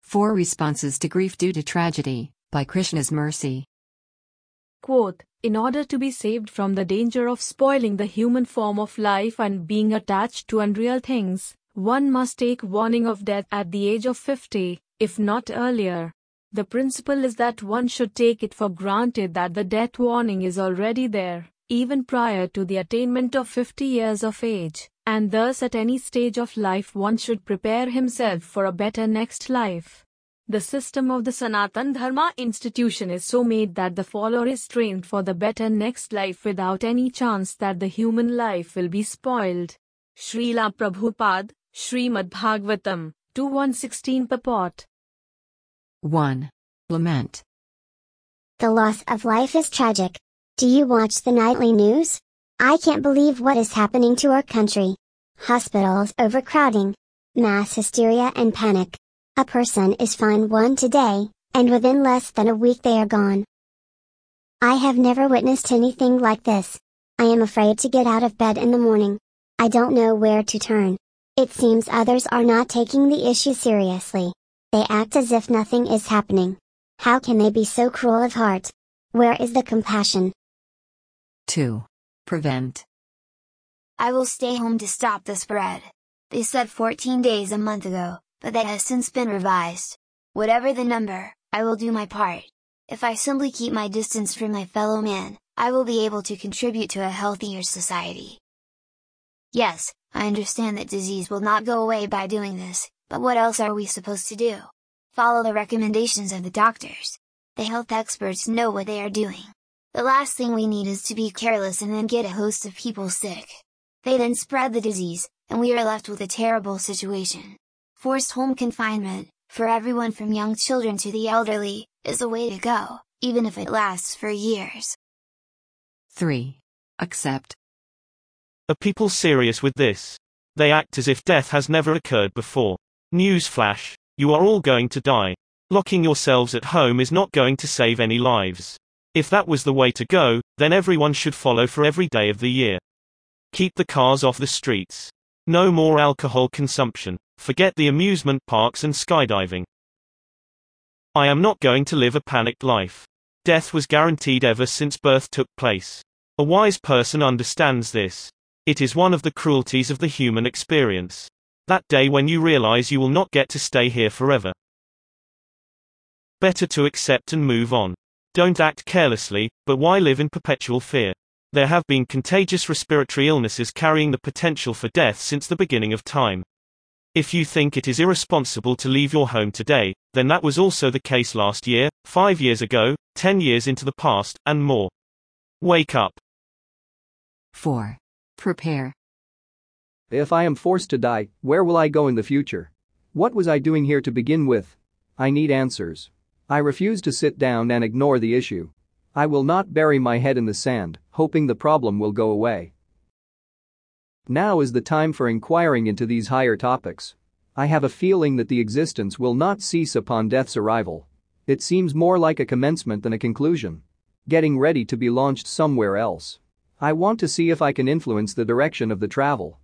4 Responses to Grief Due to Tragedy, by Krishna's Mercy. Quote, in order to be saved from the danger of spoiling the human form of life and being attached to unreal things, one must take warning of death at the age of 50, if not earlier. The principle is that one should take it for granted that the death warning is already there, even prior to the attainment of 50 years of age, and thus at any stage of life one should prepare himself for a better next life. The system of the Sanatan Dharma institution is so made that the follower is trained for the better next life without any chance that the human life will be spoiled. Srila Prabhupada, Srimad Bhagavatam, 2.116 purport. 1. Lament. The loss of life is tragic. Do you watch the nightly news? I can't believe what is happening to our country. Hospitals overcrowding, mass hysteria and panic. A person is found one today, and within less than a week they are gone. I have never witnessed anything like this. I am afraid to get out of bed in the morning. I don't know where to turn. It seems others are not taking the issue seriously. They act as if nothing is happening. How can they be so cruel of heart? Where is the compassion? 2. Prevent. I will stay home to stop the spread. They said 14 days a month ago, but that has since been revised. Whatever the number, I will do my part. If I simply keep my distance from my fellow man, I will be able to contribute to a healthier society. Yes, I understand that disease will not go away by doing this, but what else are we supposed to do? Follow the recommendations of the doctors. The health experts know what they are doing. The last thing we need is to be careless and then get a host of people sick. They then spread the disease, and we are left with a terrible situation. Forced home confinement, for everyone from young children to the elderly, is the way to go, even if it lasts for years. 3. Accept. Are people serious with this? They act as if death has never occurred before. Newsflash, you are all going to die. Locking yourselves at home is not going to save any lives. If that was the way to go, then everyone should follow for every day of the year. Keep the cars off the streets. No more alcohol consumption. Forget the amusement parks and skydiving. I am not going to live a panicked life. Death was guaranteed ever since birth took place. A wise person understands this. It is one of the cruelties of the human experience. That day when you realize you will not get to stay here forever. Better to accept and move on. Don't act carelessly, but why live in perpetual fear? There have been contagious respiratory illnesses carrying the potential for death since the beginning of time. If you think it is irresponsible to leave your home today, then that was also the case last year, 5 years ago, 10 years into the past, and more. Wake up. 4. Prepare. If I am forced to die, where will I go in the future? What was I doing here to begin with? I need answers. I refuse to sit down and ignore the issue. I will not bury my head in the sand, hoping the problem will go away. Now is the time for inquiring into these higher topics. I have a feeling that the existence will not cease upon death's arrival. It seems more like a commencement than a conclusion. Getting ready to be launched somewhere else. I want to see if I can influence the direction of the travel.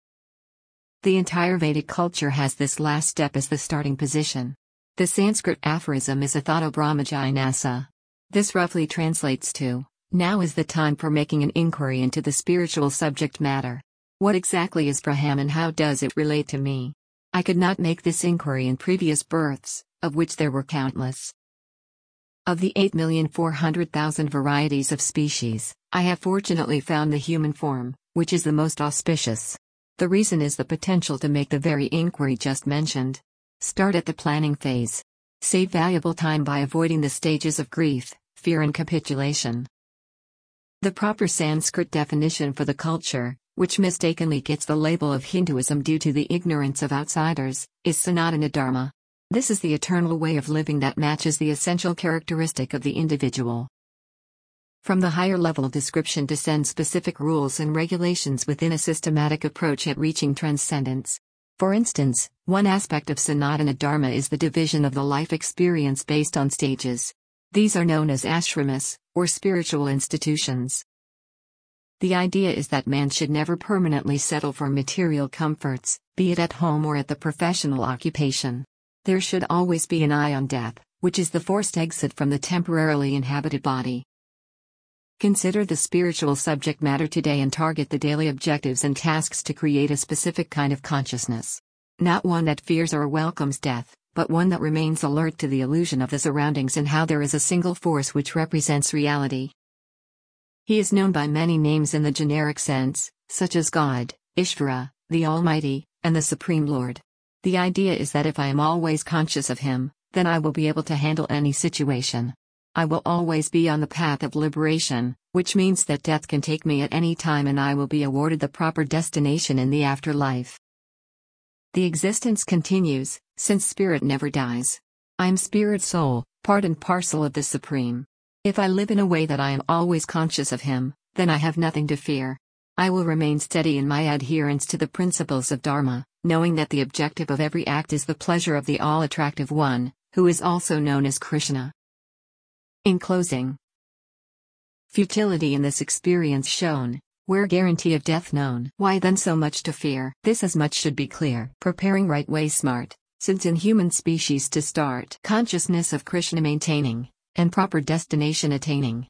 The entire Vedic culture has this last step as the starting position. The Sanskrit aphorism is Athato Brahma Jinasa. This roughly translates to, now is the time for making an inquiry into the spiritual subject matter. What exactly is Brahman and how does it relate to me? I could not make this inquiry in previous births, of which there were countless. Of the 8,400,000 varieties of species, I have fortunately found the human form, which is the most auspicious. The reason is the potential to make the very inquiry just mentioned. Start at the planning phase. Save valuable time by avoiding the stages of grief, fear and capitulation. The proper Sanskrit definition for the culture, which mistakenly gets the label of Hinduism due to the ignorance of outsiders, is Sanatana Dharma. This is the eternal way of living that matches the essential characteristic of the individual. From the higher level description descend specific rules and regulations within a systematic approach at reaching transcendence. For instance, one aspect of Sanatana Dharma is the division of the life experience based on stages. These are known as ashramas, or spiritual institutions. The idea is that man should never permanently settle for material comforts, be it at home or at the professional occupation. There should always be an eye on death, which is the forced exit from the temporarily inhabited body. Consider the spiritual subject matter today and target the daily objectives and tasks to create a specific kind of consciousness. Not one that fears or welcomes death, but one that remains alert to the illusion of the surroundings and how there is a single force which represents reality. He is known by many names in the generic sense, such as God, Ishvara, the Almighty, and the Supreme Lord. The idea is that if I am always conscious of Him, then I will be able to handle any situation. I will always be on the path of liberation, which means that death can take me at any time and I will be awarded the proper destination in the afterlife. The existence continues, since spirit never dies. I am spirit soul, part and parcel of the Supreme. If I live in a way that I am always conscious of Him, then I have nothing to fear. I will remain steady in my adherence to the principles of Dharma, knowing that the objective of every act is the pleasure of the all-attractive One, who is also known as Krishna. In closing, futility in this experience shown, where guarantee of death known. Why then so much to fear? This as much should be clear. Preparing right way smart, since in human species to start consciousness of Krishna maintaining, and proper destination attaining.